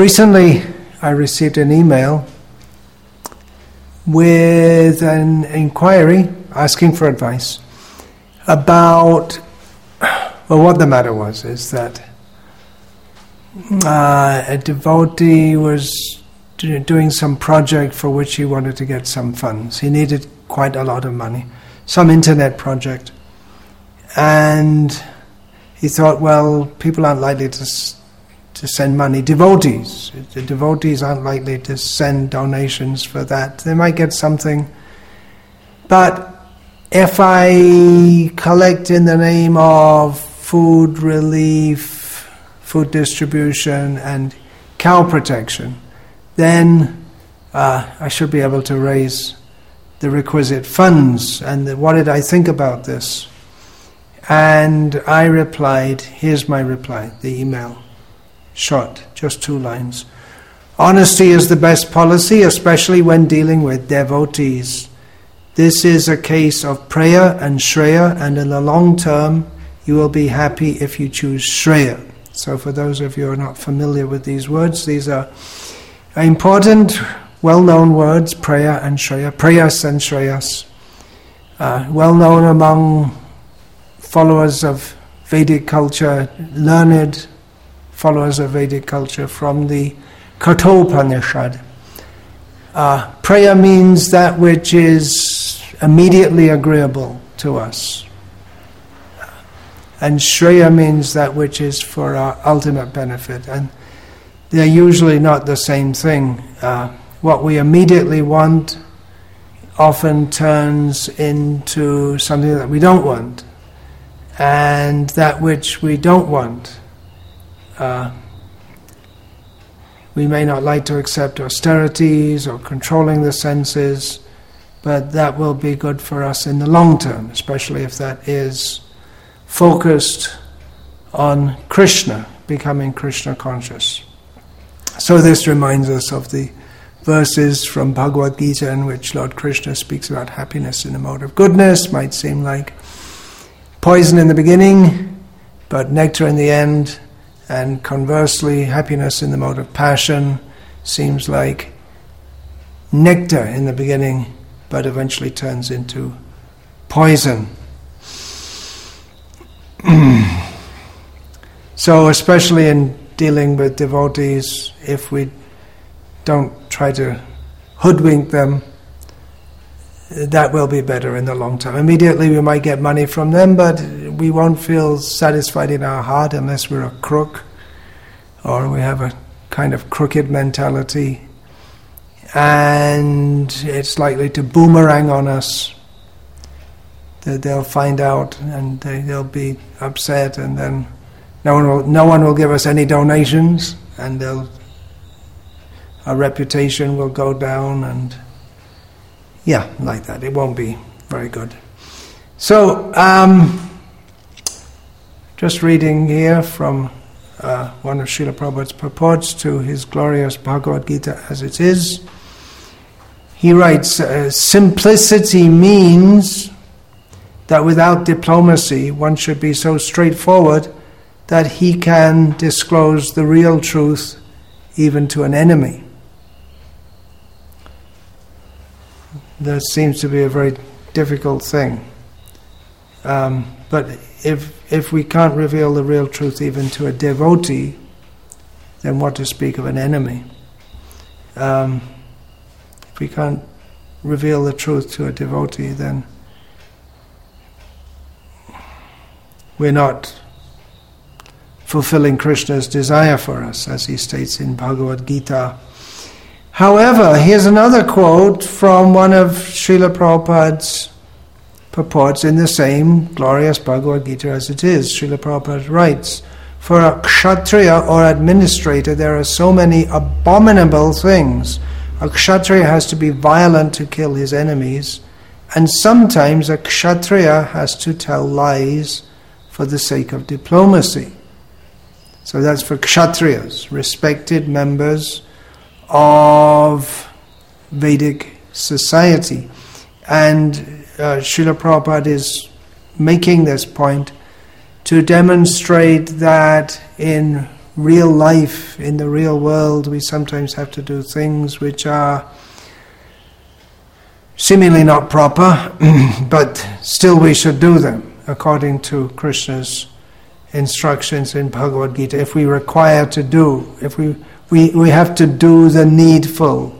Recently, I received an email with an inquiry asking for advice about, well, what the matter was is that a devotee was doing some project for which he wanted to get some funds. He needed quite a lot of money, some internet project. And he thought, well, people aren't likely to send money. The devotees aren't likely to send donations for that. They might get something. But if I collect in the name of food relief, food distribution, and cow protection, then I should be able to raise the requisite funds. And what did I think about this? And I replied, here's my reply, the email. Short, just 2 lines. Honesty is the best policy, especially when dealing with devotees. This is a case of Preya and Shreya, and in the long term, you will be happy if you choose Shreya. So for those of you who are not familiar with these words, these are important, well-known words, Preya and Shreya, Preyas and Shreyas, well-known among followers of Vedic culture, learned followers of Vedic culture from the Kathopanishad. Preya means that which is immediately agreeable to us. And Shreya means that which is for our ultimate benefit. And they're usually not the same thing. What we immediately want often turns into something that we don't want. And that which we don't want, we may not like to accept austerities or controlling the senses, but that will be good for us in the long term, especially if that is focused on Krishna, becoming Krishna conscious. So this reminds us of the verses from Bhagavad Gita in which Lord Krishna speaks about happiness in the mode of goodness. Might seem like poison in the beginning, but nectar in the end. And conversely, happiness in the mode of passion seems like nectar in the beginning, but eventually turns into poison. So especially in dealing with devotees, if we don't try to hoodwink them, that will be better in the long term. Immediately we might get money from them, but we won't feel satisfied in our heart unless we're a crook, or we have a kind of crooked mentality, and it's likely to boomerang on us. That they'll find out and they'll be upset, and then no one will give us any donations, and our reputation will go down, and like that. It won't be very good. So, just reading here from one of Srila Prabhupada's purports to his glorious Bhagavad Gita as it is. He writes, simplicity means that without diplomacy one should be so straightforward that he can disclose the real truth even to an enemy. That seems to be a very difficult thing. But if we can't reveal the real truth even to a devotee, then what to speak of an enemy? If we can't reveal the truth to a devotee, then we're not fulfilling Krishna's desire for us, as he states in Bhagavad Gita. However, here's another quote from one of Srila Prabhupada's purports in the same glorious Bhagavad Gita as it is. Srila Prabhupada writes, for a kshatriya or administrator there are so many abominable things. A kshatriya has to be violent to kill his enemies, and sometimes a kshatriya has to tell lies for the sake of diplomacy. So that's for kshatriyas, respected members of Vedic society. And Srila Prabhupada is making this point to demonstrate that in real life, in the real world, we sometimes have to do things which are seemingly not proper, but still we should do them according to Krishna's instructions in Bhagavad Gita. If we require to do, if we have to do the needful,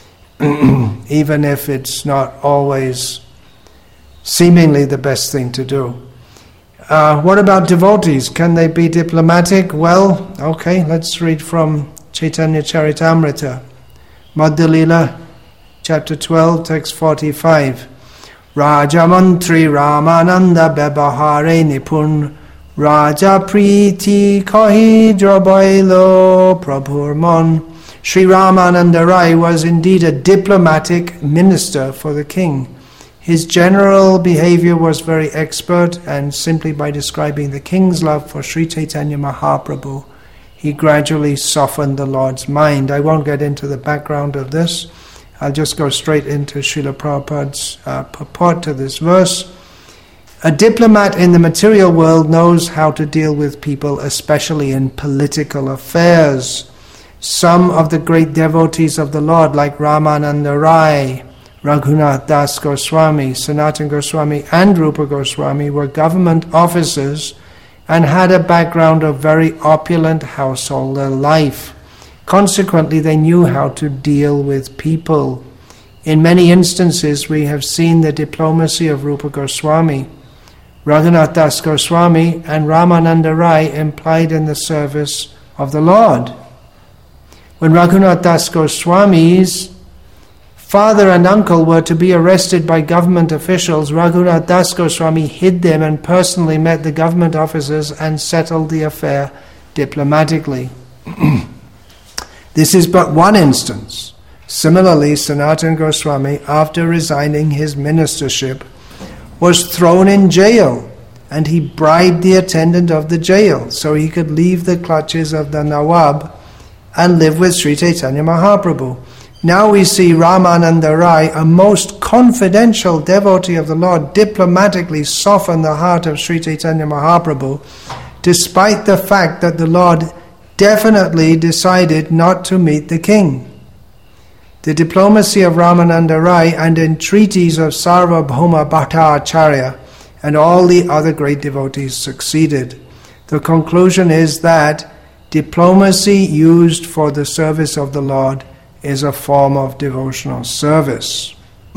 even if it's not always seemingly the best thing to do. What about devotees? Can they be diplomatic? Well, okay, let's read from Chaitanya Charitamrita, Madhya Lila, chapter 12, text 45. Rajamantri Ramananda Bebahare Nipun Raja Priti Kahi Drabailo Prabhurman. Sri Ramananda Rai was indeed a diplomatic minister for the king. His general behavior was very expert, and simply by describing the king's love for Sri Chaitanya Mahaprabhu, he gradually softened the Lord's mind. I won't get into the background of this. I'll just go straight into Srila Prabhupada's purport to this verse. A diplomat in the material world knows how to deal with people, especially in political affairs. Some of the great devotees of the Lord, like Ramananda Rai, Raghunath Das Goswami, Sanatana Goswami and Rupa Goswami, were government officers and had a background of very opulent householder life. Consequently, they knew how to deal with people. In many instances, we have seen the diplomacy of Rupa Goswami, Raghunath Das Goswami and Ramananda Rai implied in the service of the Lord. When Raghunath Das Goswami's father and uncle were to be arrested by government officials, Raghunath Das Goswami hid them and personally met the government officers and settled the affair diplomatically. This is but one instance. Similarly, Sanatana Goswami, after resigning his ministership, was thrown in jail, and he bribed the attendant of the jail so he could leave the clutches of the Nawab and live with Sri Chaitanya Mahaprabhu. Now we see Ramananda Rai, a most confidential devotee of the Lord, diplomatically soften the heart of Sri Chaitanya Mahaprabhu, despite the fact that the Lord definitely decided not to meet the king. The diplomacy of Ramananda Rai and entreaties of Sarvabhauma Bhattacharya and all the other great devotees succeeded. The conclusion is that diplomacy used for the service of the Lord is a form of devotional service.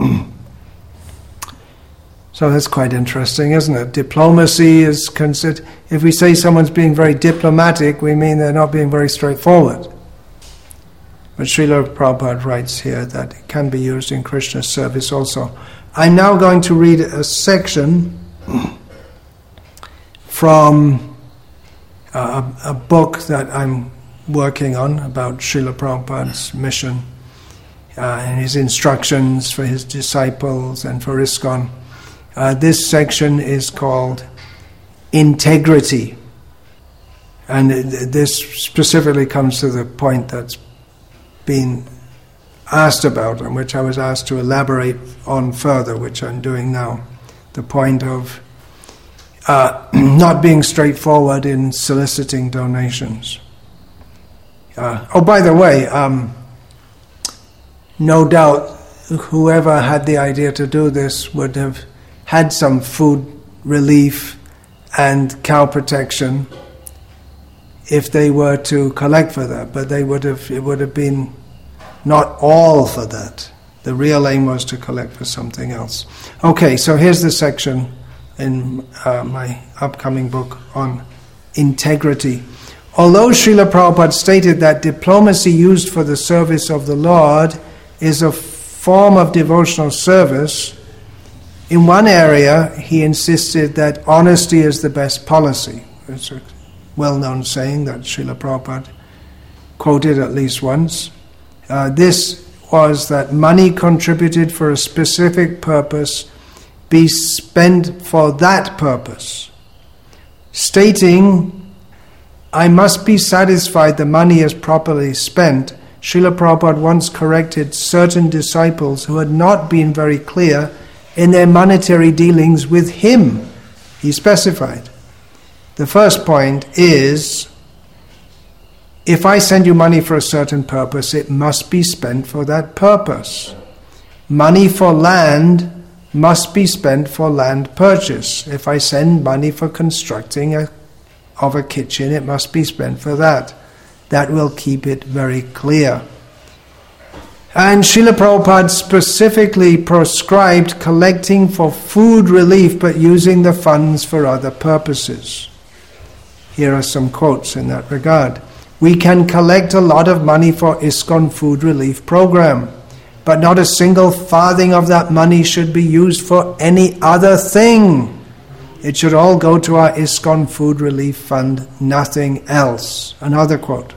So that's quite interesting, isn't it? Diplomacy is considered, if we say someone's being very diplomatic, we mean they're not being very straightforward. But Srila Prabhupada writes here that it can be used in Krishna's service also. I'm now going to read a section from a book that I'm working on about Srila Prabhupada's mission and his instructions for his disciples and for ISKCON. This section is called Integrity. And this specifically comes to the point that's been asked about, and which I was asked to elaborate on further, which I'm doing now. The point of not being straightforward in soliciting donations. By the way, no doubt whoever had the idea to do this would have had some food relief and cow protection if they were to collect for that, but it would have been not all for that. The real aim was to collect for something else. Okay, so here's the section in my upcoming book on integrity. Although Srila Prabhupada stated that diplomacy used for the service of the Lord is a form of devotional service, in one area he insisted that honesty is the best policy. It's a well-known saying that Srila Prabhupada quoted at least once. This was that money contributed for a specific purpose be spent for that purpose. Stating, I must be satisfied the money is properly spent, Srila Prabhupada once corrected certain disciples who had not been very clear in their monetary dealings with him. He specified. The first point is if I send you money for a certain purpose, it must be spent for that purpose. Money for land must be spent for land purchase. If I send money for constructing of a kitchen, it must be spent for that. That will keep it very clear. And Srila Prabhupada specifically proscribed collecting for food relief but using the funds for other purposes. Here are some quotes in that regard. We can collect a lot of money for ISKCON food relief program, but not a single farthing of that money should be used for any other thing. It should all go to our ISKCON food relief fund, nothing else. Another quote.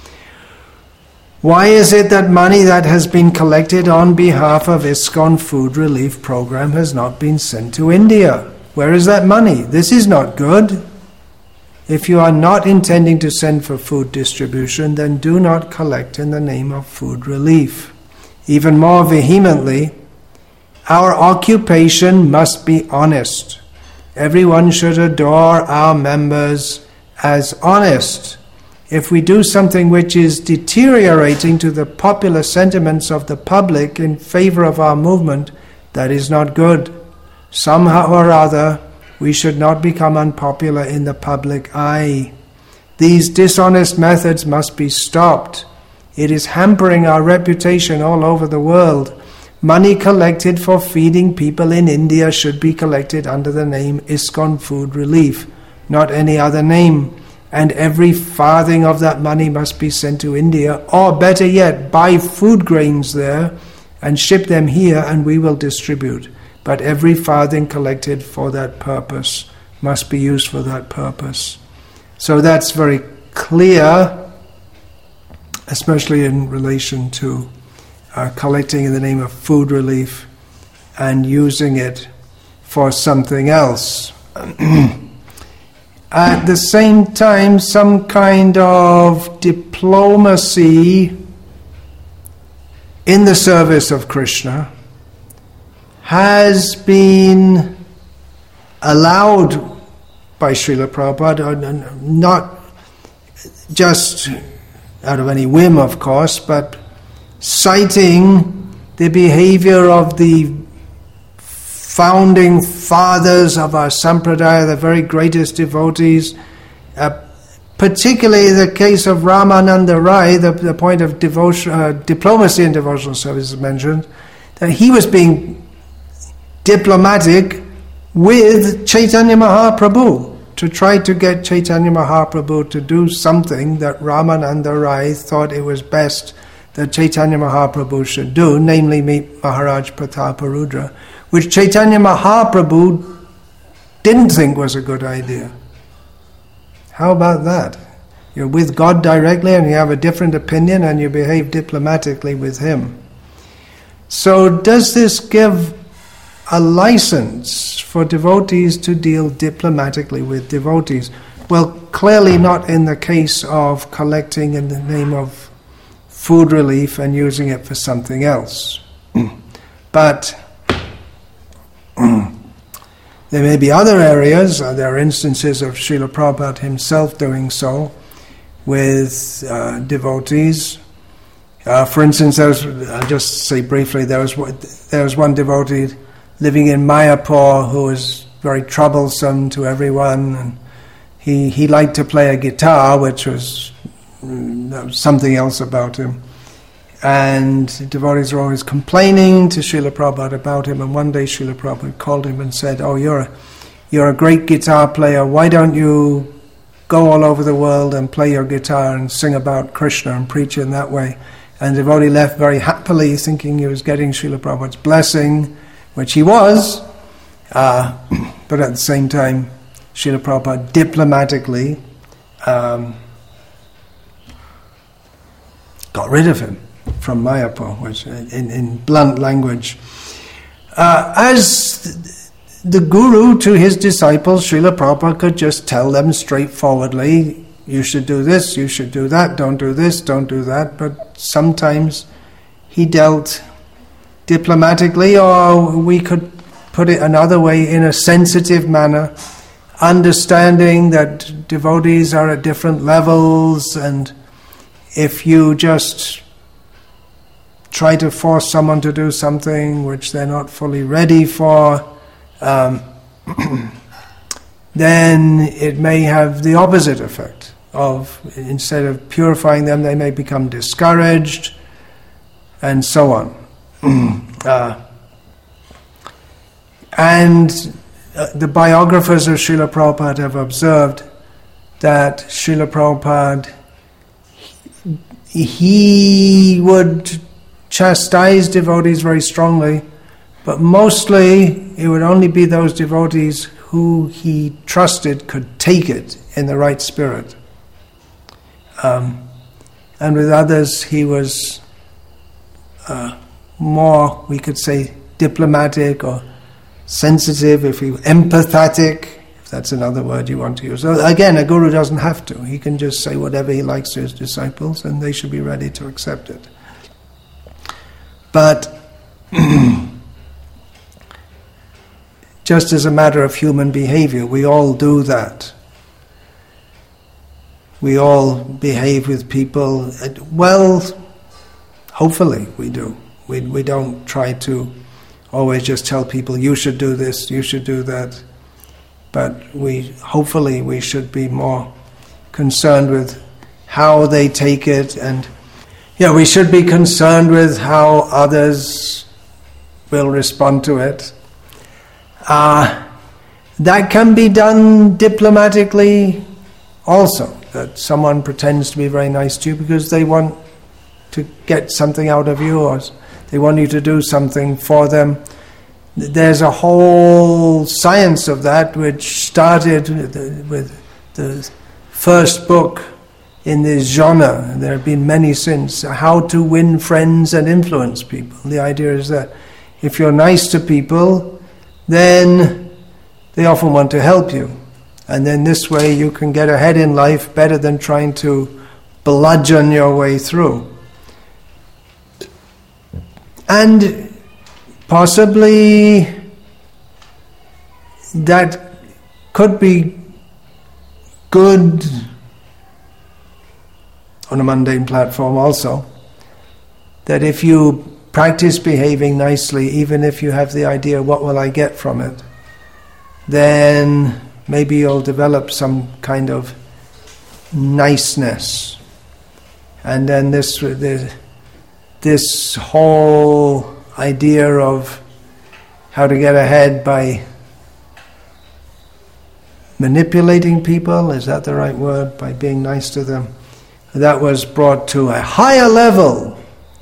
Why is it that money that has been collected on behalf of ISKCON food relief program has not been sent to India? Where is that money? This is not good. If you are not intending to send for food distribution, then do not collect in the name of food relief. Even more vehemently, our occupation must be honest. Everyone should adore our members as honest. If we do something which is deteriorating to the popular sentiments of the public in favor of our movement, that is not good. Somehow or other, we should not become unpopular in the public eye. These dishonest methods must be stopped. It is hampering our reputation all over the world. Money collected for feeding people in India should be collected under the name ISKCON Food Relief, not any other name. And every farthing of that money must be sent to India, or better yet, buy food grains there and ship them here and we will distribute. But every farthing collected for that purpose must be used for that purpose. So that's very clear, especially in relation to collecting in the name of food relief and using it for something else. At the same time, some kind of diplomacy in the service of Krishna has been allowed by Srila Prabhupada, not just out of any whim, of course, but citing the behavior of the founding fathers of our sampradaya, the very greatest devotees, particularly the case of Ramananda Rai, the point of diplomacy in devotional service is mentioned, that he was being diplomatic with Chaitanya Mahaprabhu to try to get Chaitanya Mahaprabhu to do something that Ramananda Rai thought it was best that Chaitanya Mahaprabhu should do, namely meet Maharaj Prataparudra, which Chaitanya Mahaprabhu didn't think was a good idea. How about that? You're with God directly and you have a different opinion and you behave diplomatically with Him. So does this give a license for devotees to deal diplomatically with devotees? Well, clearly not in the case of collecting in the name of food relief and using it for something else. But there may be other areas, there are instances of Srila Prabhupada himself doing so with devotees. For instance, I'll just say briefly, there was one devotee living in Mayapur who was very troublesome to everyone, and he liked to play a guitar, which was something else about him. And devotees were always complaining to Srila Prabhupada about him, and one day Srila Prabhupada called him and said, "Oh, you're a great guitar player, why don't you go all over the world and play your guitar and sing about Krishna and preach in that way?" And the devotee left very happily, thinking he was getting Srila Prabhupada's blessing, which he was, but at the same time Srila Prabhupada diplomatically got rid of him from Mayapur, which in blunt language. As the guru to his disciples, Srila Prabhupada could just tell them straightforwardly, you should do this, you should do that, don't do this, don't do that. But sometimes he dealt diplomatically, or we could put it another way, in a sensitive manner, understanding that devotees are at different levels and if you just try to force someone to do something which they're not fully ready for, then it may have the opposite effect of, instead of purifying them, they may become discouraged, and so on. The biographers of Srila Prabhupada have observed that Srila Prabhupada, he would chastise devotees very strongly, but mostly it would only be those devotees who he trusted could take it in the right spirit. And with others he was more, we could say, diplomatic or sensitive, empathetic, if that's another word you want to use. So again, a guru doesn't have to. He can just say whatever he likes to his disciples, and they should be ready to accept it. But just as a matter of human behavior, we all do that. We all behave with people, well, hopefully we do. We don't try to always just tell people, you should do this, you should do that. But hopefully we should be more concerned with how they take it, and we should be concerned with how others will respond to it. That can be done diplomatically also, that someone pretends to be very nice to you because they want to get something out of you, or they want you to do something for them. There's a whole science of that which started with the first book in this genre. There have been many since. How to win friends and influence people. The idea is that if you're nice to people, then they often want to help you. And then this way you can get ahead in life better than trying to bludgeon your way through. And possibly that could be good on a mundane platform also, that if you practice behaving nicely, even if you have the idea, what will I get from it, then maybe you'll develop some kind of niceness. And then this whole idea of how to get ahead by manipulating people, is that the right word? By being nice to them. That was brought to a higher level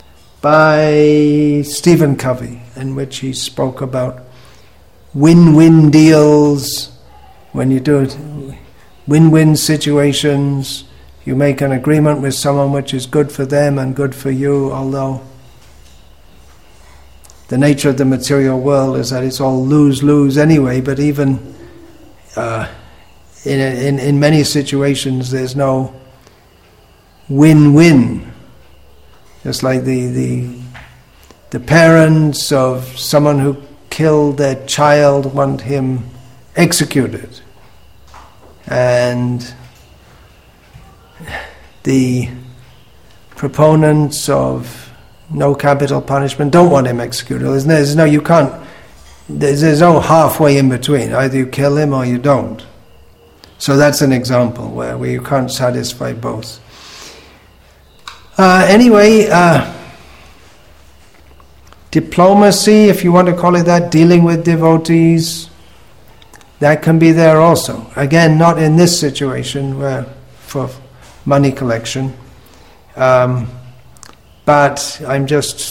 by Stephen Covey, in which he spoke about win-win deals. When you do win-win situations, you make an agreement with someone which is good for them and good for you, although the nature of the material world is that it's all lose-lose anyway, but even in many situations there's no win-win. Just like the parents of someone who killed their child want him executed, and the proponents of no capital punishment don't want him executed. There's no halfway in between. Either you kill him or you don't. So that's an example where you can't satisfy both. Diplomacy, if you want to call it that, dealing with devotees, that can be there also. Again, not in this situation where for money collection, but I'm just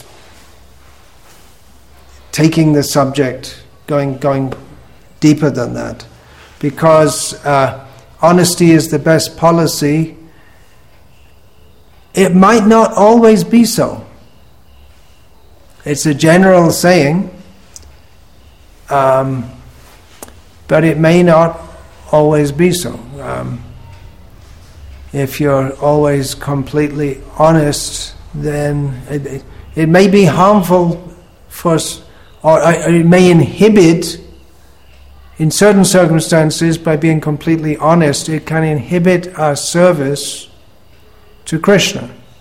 taking the subject, going deeper than that, because honesty is the best policy. It might not always be so. It's a general saying, but it may not always be so. If you're always completely honest, then it may be harmful for us, or it may inhibit, in certain circumstances, by being completely honest, it can inhibit our service to Krishna.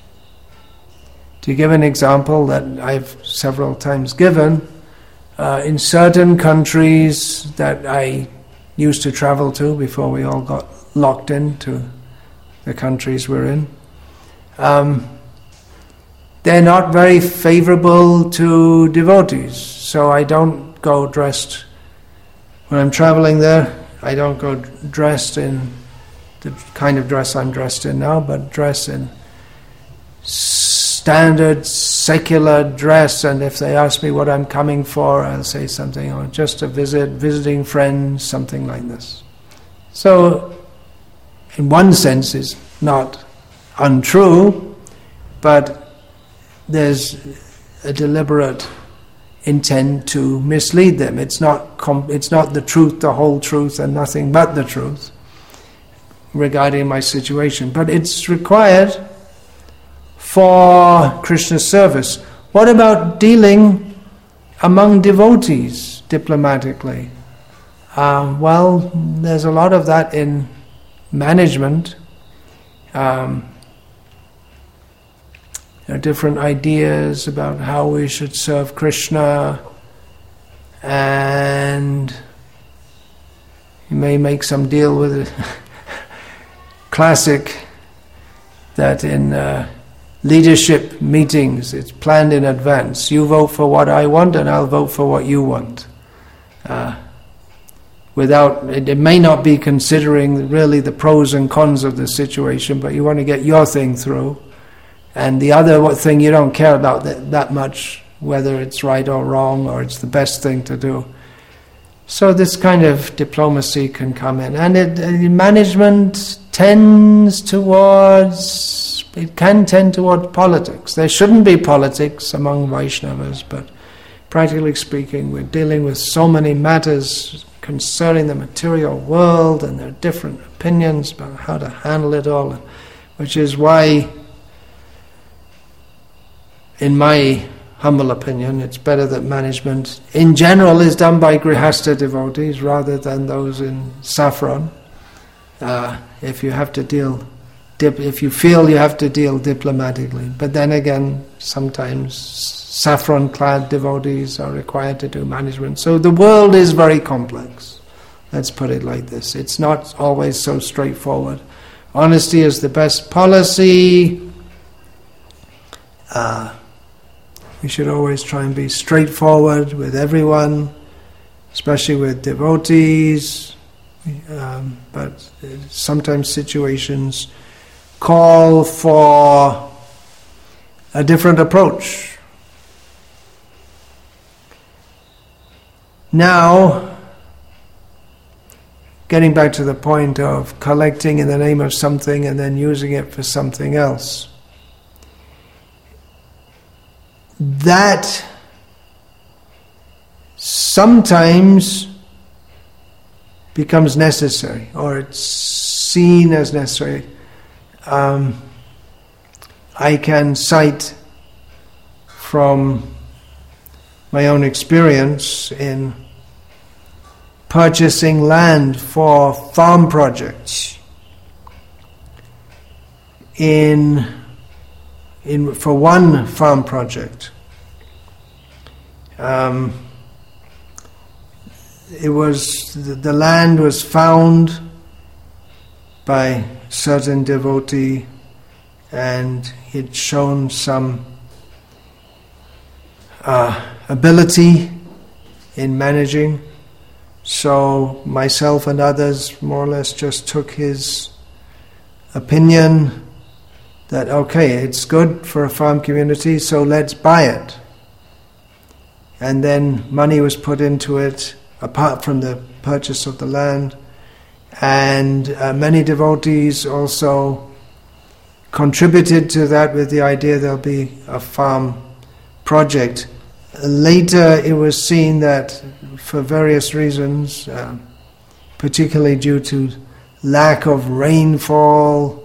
To give an example that I've several times given, in certain countries that I used to travel to before we all got locked into the countries we're in, they're not very favorable to devotees. So I don't go dressed, when I'm traveling there, I don't go dressed in the kind of dress I'm dressed in now, but dress in standard secular dress, and if they ask me what I'm coming for, I'll say something, or just a visiting friends, something like this. So, in one sense, it's not untrue, but there's a deliberate intent to mislead them. It's not the truth, the whole truth, and nothing but the truth regarding my situation. But it's required for Krishna's service. What about dealing among devotees diplomatically? Well, there's a lot of that in management. There are different ideas about how we should serve Krishna, and you may make some deal with it. Classic that in leadership meetings it's planned in advance. You vote for what I want and I'll vote for what you want. It may not be considering really the pros and cons of the situation, but you want to get your thing through. And the other thing you don't care about that much, whether it's right or wrong, or it's the best thing to do. So this kind of diplomacy can come in. And management can tend towards politics. There shouldn't be politics among Vaishnavas, but practically speaking, we're dealing with so many matters concerning the material world, and there are different opinions about how to handle it all, which is why, in my humble opinion, it's better that management in general is done by Grihastha devotees rather than those in saffron. If you feel you have to deal diplomatically. But then again, sometimes saffron-clad devotees are required to do management. So the world is very complex. Let's put it like this. It's not always so straightforward. Honesty is the best policy. We should always try and be straightforward with everyone, especially with devotees. But sometimes situations call for a different approach. Now, getting back to the point of collecting in the name of something and then using it for something else. That sometimes becomes necessary, or it's seen as necessary. I can cite from my own experience in purchasing land for farm projects for one farm project. The land was found by a certain devotee, and he'd shown some ability in managing. So myself and others more or less just took his opinion that, okay, it's good for a farm community, so let's buy it. And then money was put into it, apart from the purchase of the land. And many devotees also contributed to that with the idea there'll be a farm project. Later it was seen that for various reasons, particularly due to lack of rainfall,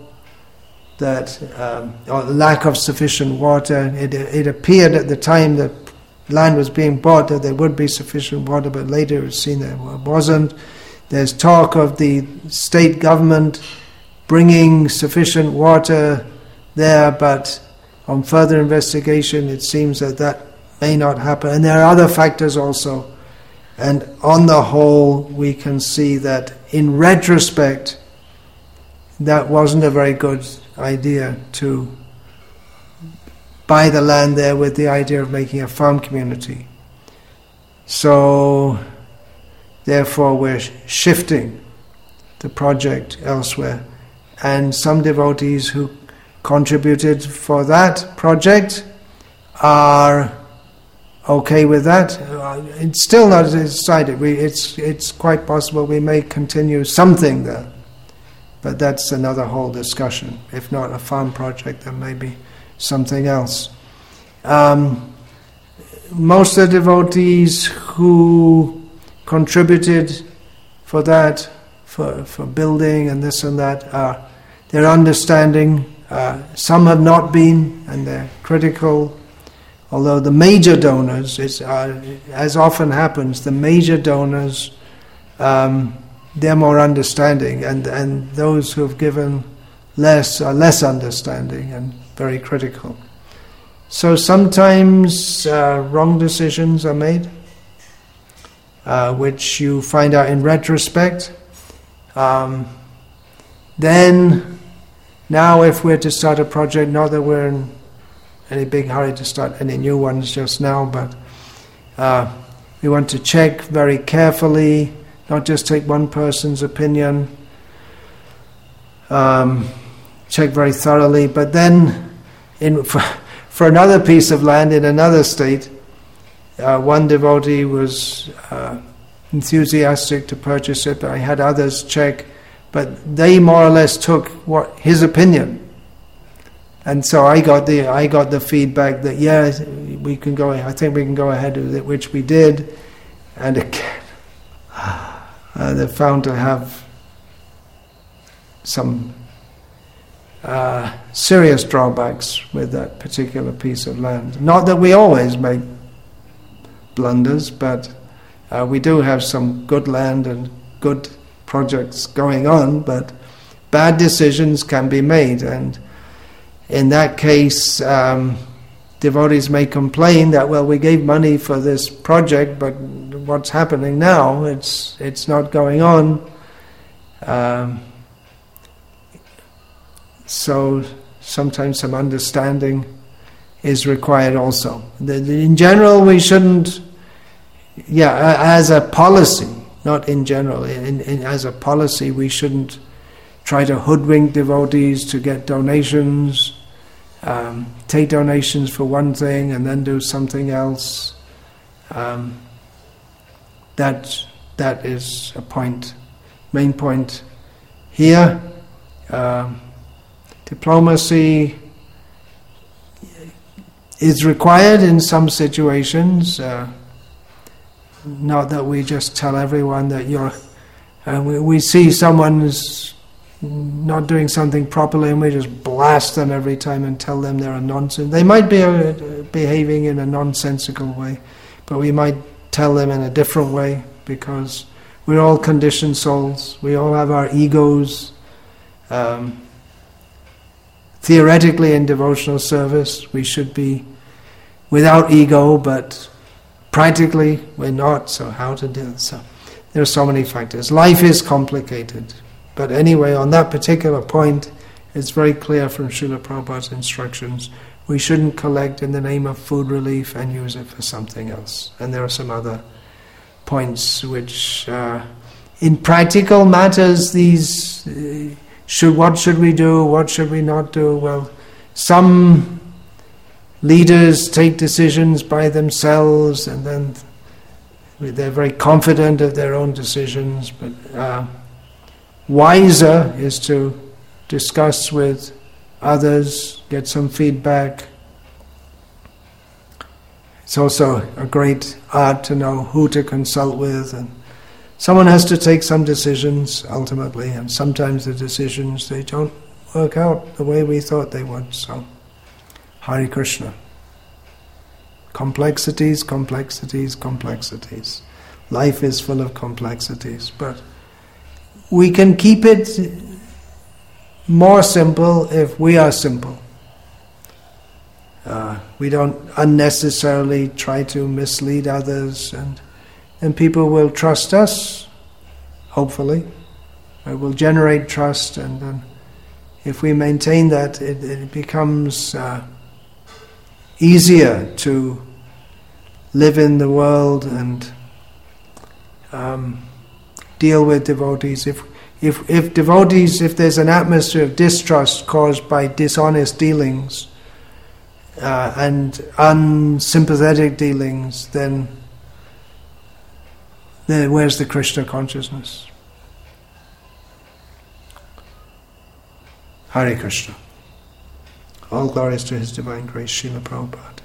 or lack of sufficient water, it appeared at the time that land was being bought that there would be sufficient water, but later it was seen that it wasn't. There's talk of the state government bringing sufficient water there, on further investigation, it seems that may not happen. And there are other factors also. And on the whole, we can see that in retrospect, that wasn't a very good idea to buy the land there with the idea of making a farm community. So, therefore, we're shifting the project elsewhere. And some devotees who contributed for that project are okay with that. It's still not decided. It's quite possible we may continue something there. But that's another whole discussion. If not a farm project, then maybe something else. Most of the devotees who contributed for that, for building and this and that, they're understanding. Some have not been, and they're critical. Although the major donors, as often happens, the major donors, they're more understanding, and those who have given less are less understanding and very critical. So sometimes wrong decisions are made, which you find out in retrospect. Then, now if we're to start a project, not that we're in any big hurry to start any new ones just now, but we want to check very carefully, not just take one person's opinion, check very thoroughly. But then, for another piece of land in another state, one devotee was enthusiastic to purchase it, but I had others check, but they more or less took his opinion. And so I got the feedback that we can go. I think we can go ahead with it, which we did. And again, they found to have some serious drawbacks with that particular piece of land. Not that we always make blunders, but we do have some good land and good projects going on. But bad decisions can be made, and in that case, devotees may complain that, well, we gave money for this project, but what's happening now? It's not going on. So sometimes some understanding is required also. In general, we shouldn't. As a policy, not in general. As a policy, we shouldn't try to hoodwink devotees to get donations. Take donations for one thing and then do something else. That is a main point here. Diplomacy is required in some situations. Not that we just tell everyone that we see someone's not doing something properly and we just blast them every time and tell them they're a nonsense. They might be behaving in a nonsensical way, but we might tell them in a different way, because we're all conditioned souls. We all have our egos. Theoretically, in devotional service, we should be without ego, but practically we're not. So how to do it? So there are so many factors. Life is complicated. But anyway, on that particular point, it's very clear from Srila Prabhupada's instructions, we shouldn't collect in the name of food relief and use it for something else. And there are some other points which, in practical matters, what should we do, what should we not do? Well, some leaders take decisions by themselves and then they're very confident of their own decisions, but wiser is to discuss with others, get some feedback. It's also a great art to know who to consult with, and someone has to take some decisions ultimately, and sometimes the decisions, they don't work out the way we thought they would. So, Hare Krishna. Complexities, complexities, complexities. Life is full of complexities, but we can keep it more simple if we are simple. We don't unnecessarily try to mislead others, and people will trust us, hopefully. It will generate trust, and then if we maintain that, it becomes easier to live in the world and deal with devotees. If devotees, if there's an atmosphere of distrust caused by dishonest dealings and unsympathetic dealings, then where's the Krishna consciousness? Hare Krishna. All glories to His Divine Grace, Srila Prabhupada.